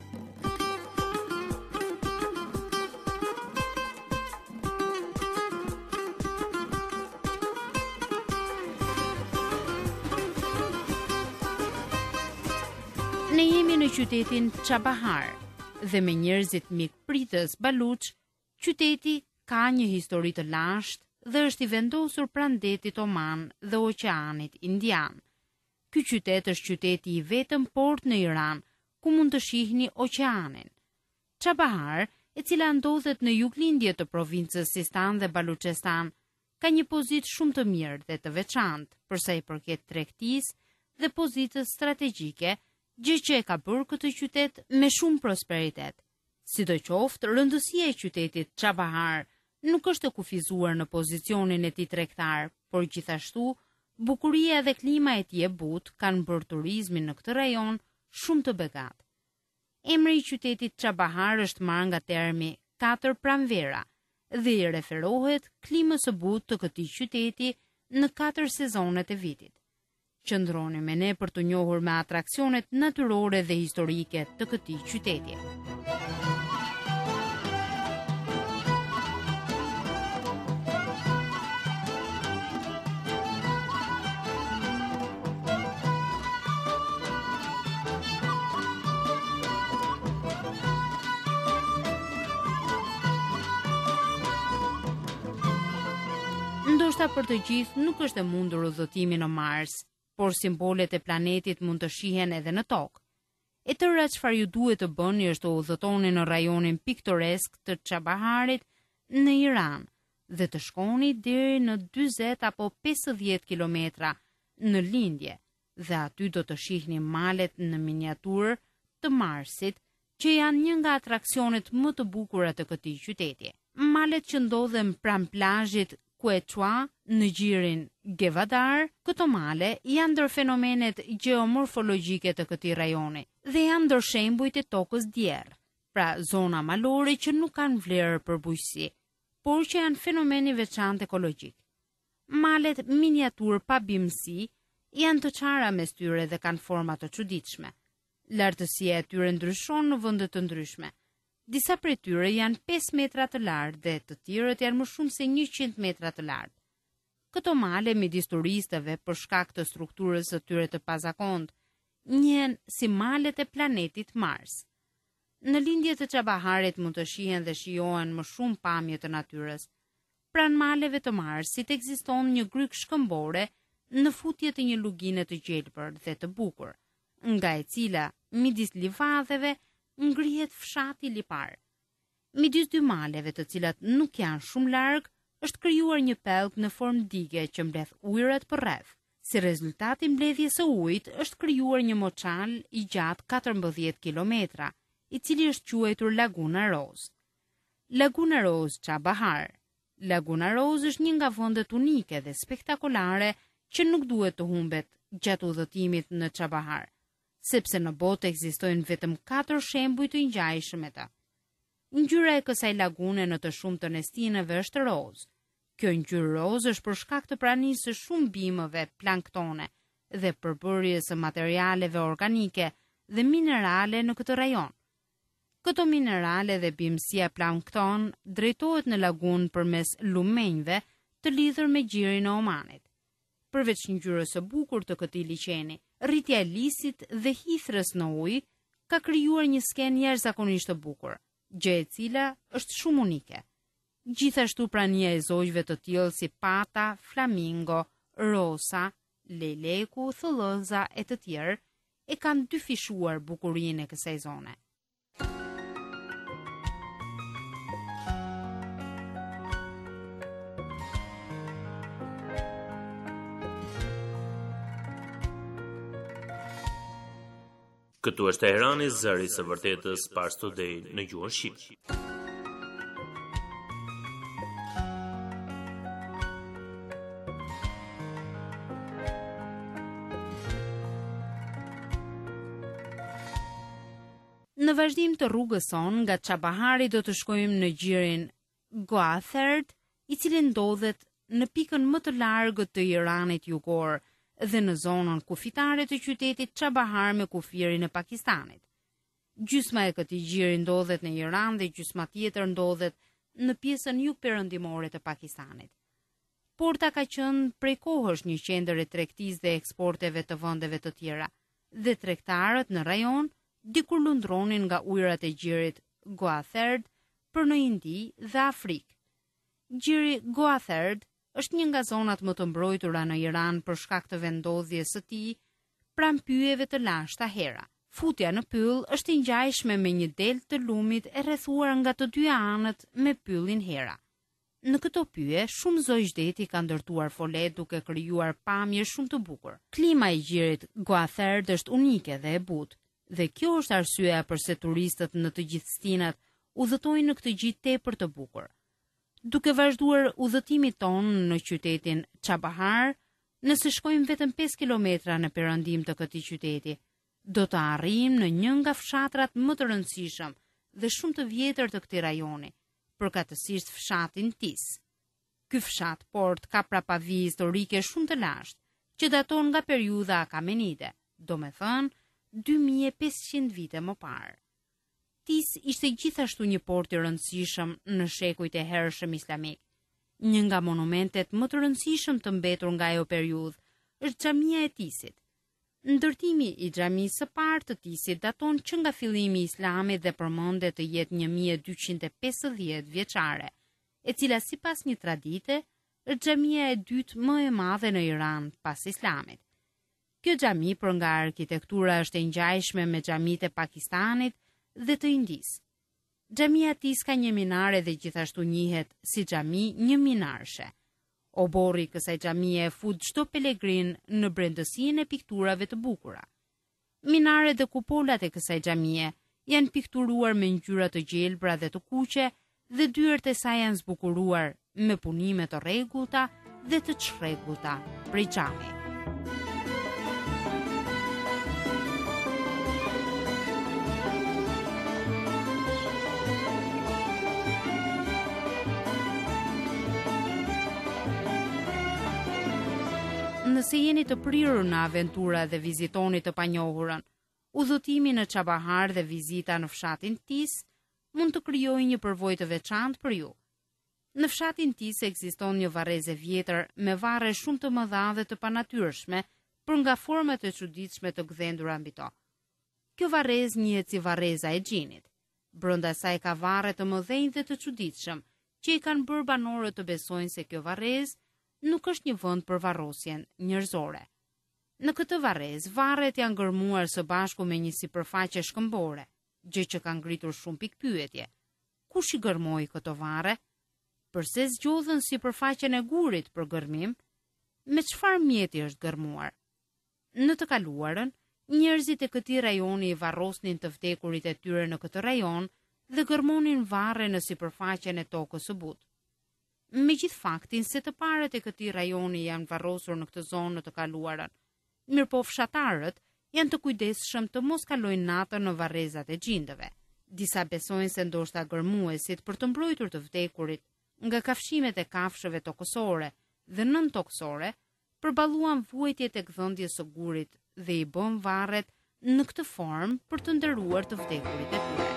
Ne jemi në qytetin Çabahar dhe me njerëzit mikpritës Baluç, qyteti ka një histori të lashtë dhe është i vendosur pranë detit Oman dhe Oqeanit Indian. Ky qytet është qyteti i vetëm port në Iran ku mund të shihni oqeanin. Çabahar, e cila ndodhet në juglindje të provincës Sistan dhe Baluçestan, ka një pozitë shumë të mirë dhe të veçantë për sa i përket tregtisë dhe pozitës strategjike, gjë që e ka bërë këtë qytet me shumë prosperitet. Sidoqoftë, rëndësia e qytetit Çabahar nuk është të kufizuar në pozicionin e tij tregtar, por gjithashtu bukuria dhe klima e tij e butë kanë bërë turizmin në këtë rajon shumë të begat. Emri i qytetit Çabahar është marrë nga termi katër pranvera dhe i referohet klimës së butë të këtij qyteti në katër sezonet e vitit. Qëndroni me ne për të njohur me atraksionet natyrore dhe historike të këtij qyteti. Ndoshta për të gjithë nuk është e mundur udhëtimi në Mars, por simbolet e planetit mund të shihen edhe në tokë. E tëra çfarë ju duhet të bëni është të udhëtoni në rajonin piktoresk të Çabaharit në Iran dhe të shkoni deri në dyzet apo pesëdhjetë kilometra në lindje dhe aty do të shihni malet në miniaturë të Marsit, që janë një nga atraksionet më të bukura të këtij qyteti. Malet që ndodhen pranë plazhit Quechua në gjirin Gevadar, këto male janë ndër fenomenet geomorfologjike të këtij rajoni dhe janë ndër shembujt e tokës djerr, pra zona malore që nuk kanë vlerë për bujqësi, por që janë fenomen i veçantë ekologjik. Malet miniatur pa bimësi janë të çara mes tyre dhe kanë forma të çuditshme. Lartësia e tyre ndryshon në vende të ndryshme. Disa prej tyre janë pesë metra të lartë dhe të tjerët janë më shumë se njëqind metra të lartë. Këto male midis turistëve për shkak të strukturës së tyre të pazakontë njihen si malet e planetit Mars. Në lindje të Çabaharit mund të shihen dhe shijohen më shumë pamje të natyrës. Pranë maleve të Marsit ekziston një gryk shkëmbore në futje të një lugine të gjelbër dhe të bukur, nga e cila midis livadheve ngrihet fshati lipar. Midis dy maleve të cilat nuk janë shumë larg, është krijuar një pellg në formë dige që mbledh ujërat përreth. Si rezultat i mbledhjes së ujit është krijuar një moçal i gjatë katërmbëdhjetë kilometra, i cili është quajtur Laguna Rose. Laguna Rose Çabahar. Laguna Rose është një nga vendet unike dhe spektakolare që nuk duhet të humbet gjatë udhëtimit në Çabahar, sepse në botë ekzistojnë vetëm katër shembuj të ngjajshëm me të. Ngjyra e kësaj lagune në të shumtë të nestinëve është roz. Kjo ngjyrë roz është për shkak të pranisë së shumë bimëve planktone dhe përbërjes së materialeve organike dhe minerale në këtë rajon. Këto minerale dhe bimësia plankton drejtohet në lagunë përmes lumenjve të lidhur me gjirin e Omanit. Përveç ngjyrës së bukur të këtij liçeni, rritja e lisit dhe hithrës në ujë ka krijuar një skenë jashtëzakonisht të bukur, gjë e cila është shumë unike. Gjithashtu prania e zogjve të tillë si pata, flamingo, rosa, leleku, thëllëza e të tjerë e kanë dyfishuar bukurinë e kësaj zone. Këtu është Teherani, zëri së vërtetës, Pars Today në gjuhën shqipe. Në vazhdim të rrugës son, nga Çabahari do të shkojmë në gjirin Goatherd, i cili ndodhet në pikën më të largët të Iranit jugor dhe në zonën kufitare të qytetit Çabahar me kufirin e Pakistanit. Gjysma e këtij gjiri ndodhet në Iran dhe gjysma tjetër ndodhet në pjesën jugperëndimore të Pakistanit. Porta ka qenë prej kohësh një qendër e tregtisë dhe eksporteve të vendeve të tjera, dhe tregtarët në rajon dikur lundronin nga ujërat e gjirit Goatherd për në Indi dhe Afrikë. Gjiri Goatherd është një nga zonat më të mbrojtura në Iran për shkak të vendodhjes së tij pranë pyjeve të lashta hera. Futja në pyll është i ngjajshme me një delë të lumit e rrethuar nga të dy anët me pyllin hera. Në këto pyje, shumë zogjdeti ka ndërtuar folet duke krijuar pamje shumë të bukur. Klima e gjirit Goatherd është unike dhe e butë, dhe kjo është arsyeja pse turistët në të gjithë stinat udhëtojnë në këtë gjë tepër të bukur. Duke vazhduar udhëtimin ton në qytetin Çabahar, nëse shkojmë vetëm pesë kilometra në perëndim të këtij qyteti, do të arrijmë në një nga fshatrat më të rëndësishëm dhe shumë të vjetër të këtij rajoni, përkatësisht fshatin Tis. Ky fshat port ka prapavi historike shumë të lashtë, që daton nga periudha akamenide, domethënë dy mijë e pesëqind vite më parë. Tis ishte gjithashtu një port i rëndësishëm në shekujt e hershëm islamik. Një nga monumentet më të rëndësishëm të mbetur nga ajo periudhë është xhamia e Tisit. Ndërtimi i xhamisë së parë të Tisit daton që nga fillimi i Islamit dhe përmendet të jetë një mijë e dyqind e pesëdhjetë vjeçare, e cila sipas një tradite është xhamia e dytë më e madhe në Iran pas Islamit. Kjo xhami për nga arkitektura është e ngjajshme me xhamitë e Pakistanit dhe të Indis. Xhamia e Tis ka një minare dhe gjithashtu njihet si xhami një minarshe. Oborri i kësaj xhamie e fut çdo pelegrin në brendësinë e pikturave të bukura. Minaret dhe kupolat e kësaj xhamie janë pikturuar me ngjyra të gjelbra dhe të kuqe dhe dyert e saj janë zbukuruar me punime të rregullta dhe të çrregullta prej xhamit. Nëse jeni të prirur në aventura dhe vizitoni të panjohurën, udhëtimi në Çabahar dhe vizita në fshatin Tis mund të krijojë një përvojë të veçantë për ju. Në fshatin Tis ekziston një varrezë vjetër me varre shumë të mëdha dhe të panatyrshme, për nga format e çuditshme të gdhendura mbi to. Kjo varrezë njihet si varreza e xhinit. Brenda saj ka varre të mëdhenj dhe të çuditshëm, që i kanë bërë banorët të besojnë se kjo varrezë nuk është një vend për varrosjen njerëzore. Në këtë varrezë, varret janë gërmuar së bashku me një sipërfaqe shkëmbore, gjë që ka ngritur shumë pikpyetje. Kush i gërmoi këto varre? Përse zgjodhen sipërfaqen e gurit për gërmim? Me çfarë mjeti është gërmuar? Në të kaluarën, njerëzit e këtij rajoni i varrosnin të vdekurit e tyre në këtë rajon dhe gërmonin varre në sipërfaqen e tokës së butë. Me gjithë faktin se të parët e këtij rajoni janë varrosur në këtë zonë në të kaluarën, mirëpo fshatarët janë të kujdesshëm të mos kalojnë natën në varrezat e xhindëve. Disa besojnë se ndoshta gërmuesit për të mbrojtur të vdekurit nga kafshimet e kafshëve tokësore dhe nën tokësore përballuan vuajtjet e gdhëndjes së gurit dhe i bën varret në këtë formë për të nderuar të vdekurit e tyre.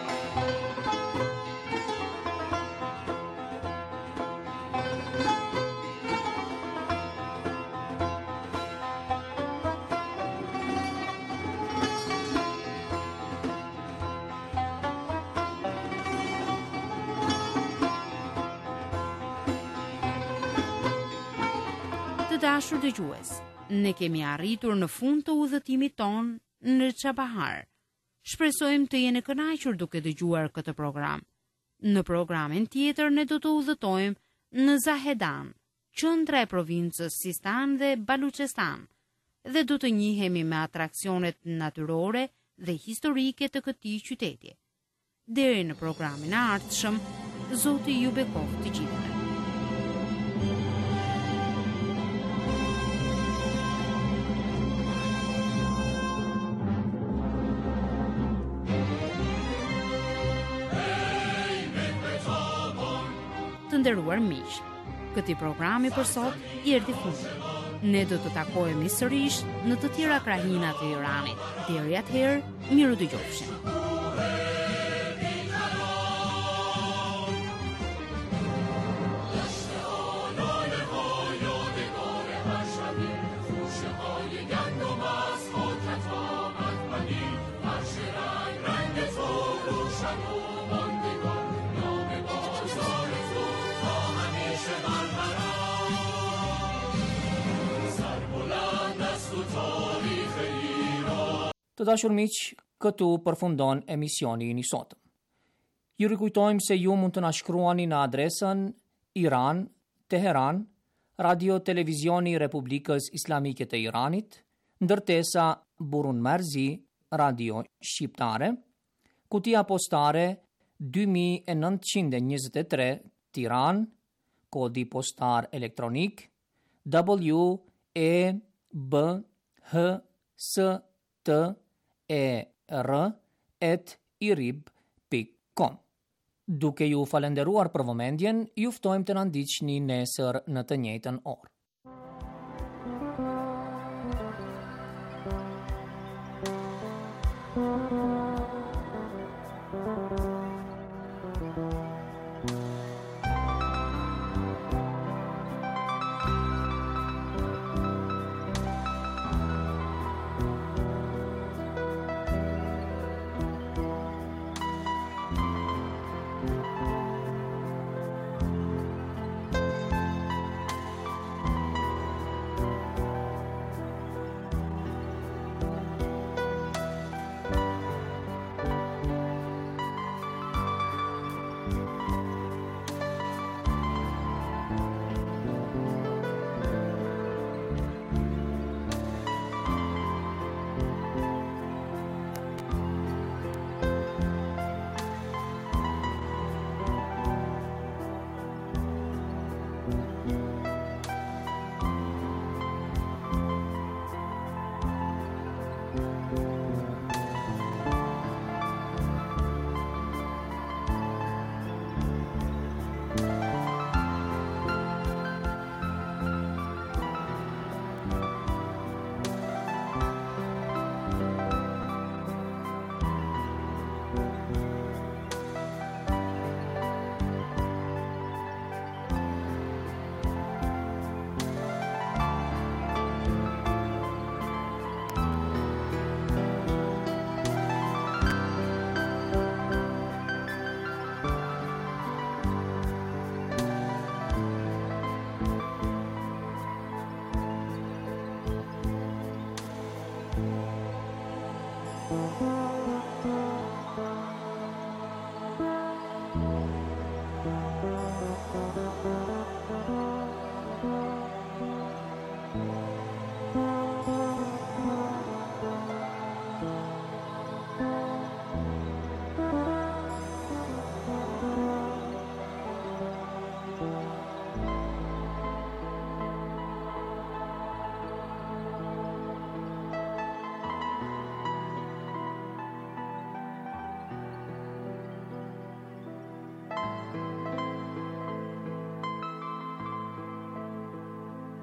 Të Të dashur dëgjues, ne kemi arritur në fund të udhëtimit ton në Çabahar. Shpresojmë të jeni kënaqur duke dëgjuar këtë program. Në programin tjetër ne do të udhëtojmë në Zahedan, qendra e provincës Sistan dhe Baluchestan, dhe do të njihemi me atraksionet natyrore dhe historike të këtij qyteti. Deri në programin e ardhshëm, Zoti ju bekoft të gjithëve. Të nderuar miq, këtij programi për sot i erdhi fundi. Ne do të takohemi sërish në të tjera krahina të Iranit. Deri atëherë, miru dëgjofshim. Të dashur miq, këtu përfundon emisioni i sotëm. Ju rikujtojmë se ju mund të na shkruani në adresën Iran, Teheran, Radio Televizioni i Republikës Islamike të Iranit, ndërtesa Burun Marzi, Radio Shqiptare, kutia postare dy mijë e nëntëqind e njëzet e tre, Tiranë, kodi postar elektronik W E B H S T E R at irib dot com. Duke ju falenderuar për vëmendjen, ju ftojmë të na ndiqni nesër në të njëjtën orë.